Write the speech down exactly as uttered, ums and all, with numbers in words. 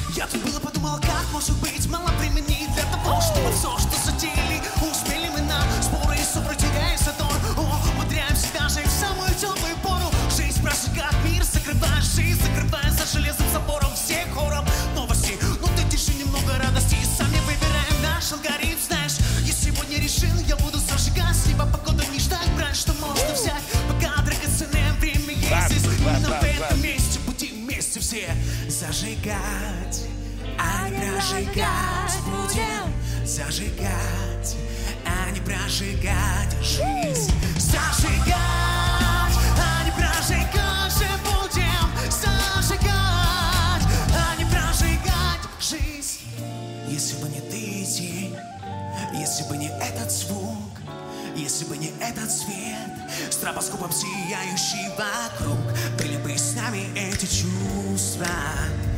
Я тут было подумала, как может быть мало времени для того, чтобы все, что затеяли, успели мы на споры и ссоры, теряя задор. О, умудряемся даже в самую теплую пору. Жизнь прожигает мир, закрывая жизнь, закрывая за железным забором всех хором новости. Ну ты держи немного радости, сами выбираем наш алгоритм, знаешь. Я сегодня решил, я буду зажигать с неба погоду, не ждать, брать, что можно взять, пока драгоценное время есть здесь. Именно в этом месте будем вместе все зажигать, а не прожигать. Будем зажигать, а не прожигать жизнь. Зажигать, а не прожигать же будем. Зажигать, а не прожигать жизнь. Если бы не ты и тень, если бы не этот звук, если бы не этот свет, стробоскопом сияющий вокруг, были бы с нами эти чувства.